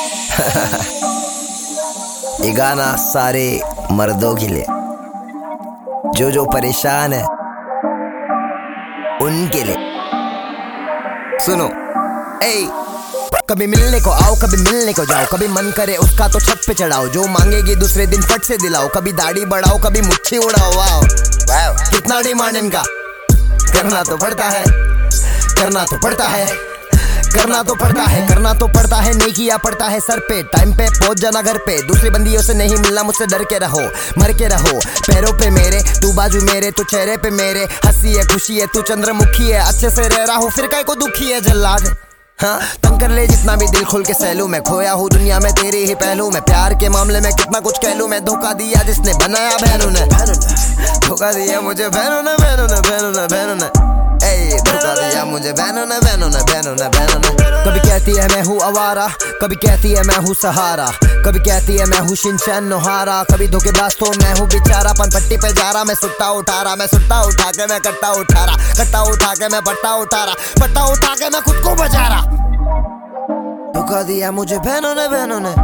ये गाना सारे मर्दों के लिए, जो परेशान है उनके लिए। सुनो, कभी मिलने को आओ, कभी मिलने को जाओ, कभी मन करे उसका तो छत पे चढ़ाओ, जो मांगेगी दूसरे दिन फट से दिलाओ, कभी दाढ़ी बढ़ाओ, कभी मुच्छी उड़ाओ। वाओ कितना डिमांड इनका, करना तो पड़ता है, करना तो पड़ता है, करना तो पड़ता है, करना तो पड़ता है, नहीं किया पड़ता है सर पे। टाइम पे पहुंच जाना घर पे, दूसरी बंदियों से नहीं मिलना, मुझसे डर के रहो, मर के रहो। पैरों पे मेरे, तू बाजू मेरे, तू चेहरे पे मेरे, हंसी है खुशी है, तू चंद्रमुखी है, अच्छे से रह रहा हूँ फिर काय को दुखी है जल्लाद। हाँ तंग कर ले जितना भी, दिल खोल के सहलू, मैं खोया हूँ दुनिया में तेरे ही पहलू में। प्यार के मामले में कितना कुछ कह लूं मैं, धोखा दिया जिसने बनाया बहनों ने, धोखा दिया मुझे बहनों ने, बहनों ने, बहनों ने, बहनों ने, धोखा दिया मुझे बहनों ने, बहनों ने, बहनों ने, बहनों ने। कभी कहती है मैं हूँ आवारा, कभी कहती है मैं हूँ सहारा, कभी कहती है मैं हूँ शिनचैन नोहारा, कभी धोखेबाज तो मैं हूँ बेचारा, पनपट्टी पे जा रहा मैं सुट्टा उठा रहा, मैं सुट्टा उठा के मैं कट्टा उठा रहा, कट्टा उठा के मैं पट्टा उठा रहा, पट्टा उठा के मैं खुद को बचा रहा। धोखा दिया मुझे बहनों ने, बहनों ने,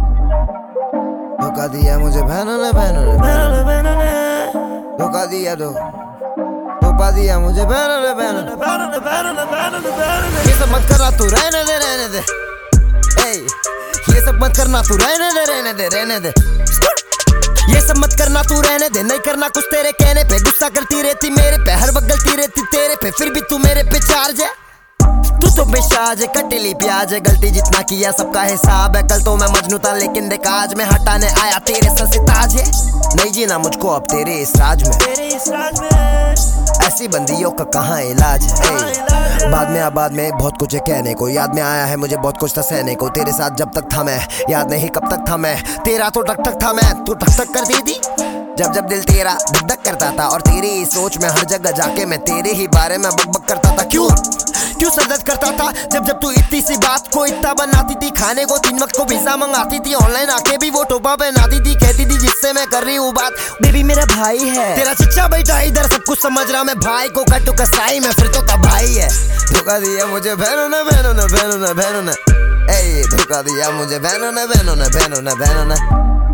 धोखा दिया मुझे बहनों ने, बहनों ने, बहनों ने, धोखा दिया धोखा दिया मुझे बहनों ने, बहनों ने, बहनों ने, बहनों ने, बहनों ने, बहनों ने। ये सब मत करना तू, रहने दे, रहने दे, ये सब मत करना तू, रहने दे, रहने दे, रहने दे, ये सब मत करना तू, रहने दे, नहीं करना कुछ तेरे कहने पे, गुस्सा करती रहती मेरे पे, हर वक्त गलती रहती तेरे पे, फिर भी तू मेरे पे चार्ज है, तू तो बेशाज है, कटीली प्याज है, गलती जितना किया सबका हिसाब है। कल तो मैं मजनू था लेकिन देख आज मैं हटाने आया तेरे सर से ताज है, नहीं जीना मुझको अब तेरे इस राज में, तेरे इस राज में, ऐसी बंदियों का कहाँ इलाज है। बाद में बहुत कुछ है कहने को, याद में आया है मुझे बहुत कुछ था सहने को, तेरे साथ जब तक था मैं, याद नहीं कब तक था मैं, तेरा तो टक टक था मैं, तू टक टक कर दी थी जब दिल तेरा धक धक करता था, और तेरी ही सोच में हर जगह जाके मैं तेरे ही बारे में बक बक करता था। क्यों सर दर्द करता था जब तू इतनी सी बात को इतना बनाती थी, खाने को 3 वक्त को पिज़्ज़ा मंगाती थी, ऑनलाइन आके भी वो टोपा पहनाती थी, कहती थी जिससे मैं कर रही हूँ बात बेबी मेरा भाई है, तेरा चिच्चा बैठा इधर सब कुछ समझ रहा मैं, भाई को कटो कसाई में फिर तो तबाही है। धोखा दिया मुझे बहनों ने, बहनों ने, बहनों ने, बहनों ने, धोखा दिया मुझे बहनों ने, बहनों ने, बहनों ने, बहनों ने,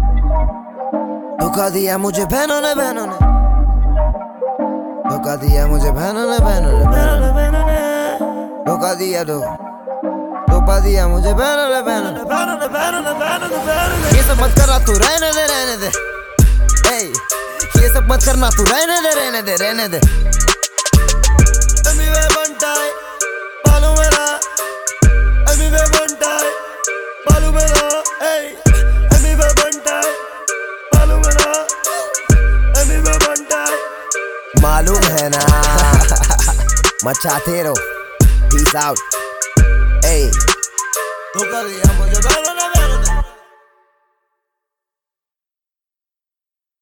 धोखा दिया मुझे बहनों ने, बहनों ने, धोखा दिया मुझे बहनों ने, बहनों ने, बहनों ने, बहनों ने, धोखा दिया धोखा दिया मुझे बहनों ने, बहनों ने, बहनों ने, बहनों ने, बहनों ने, बहनों ने। ये सब मत करना तू, रहने दे, रहने दे, ये सब मत करना तू, रहने दे, रहने दे, रहने दे। Everywhere one time, follow me now. Everywhere one time, follow me now. Everywhere one time, follow me now. Everywhere one time. मालूम है ना, मचाते रहो, peace out, धोखा दिया मुझे बहनों ने,